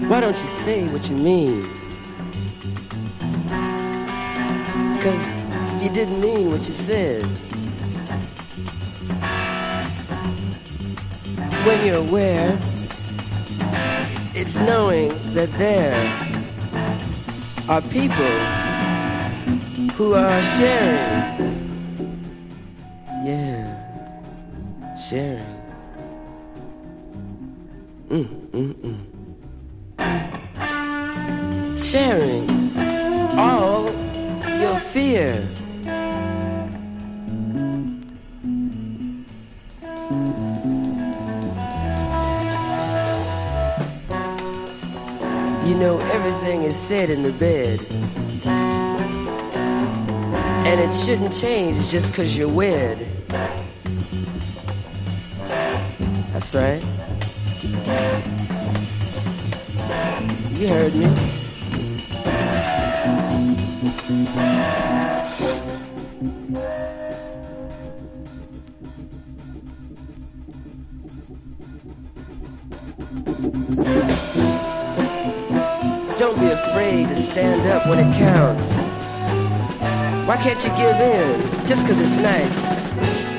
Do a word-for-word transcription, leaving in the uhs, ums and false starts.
Why don't you say what you mean? 'Cause you didn't mean what you said. When you're aware, it's knowing that there are people who are sharing. Yeah, sharing. Mm, mm, mm. Sharing all your fear. You know, everything is said in the bed, and it shouldn't change just 'cause you're wed. That's right. You heard me. Don't be afraid to stand up when it counts. Why can't you give in just 'cause it's nice?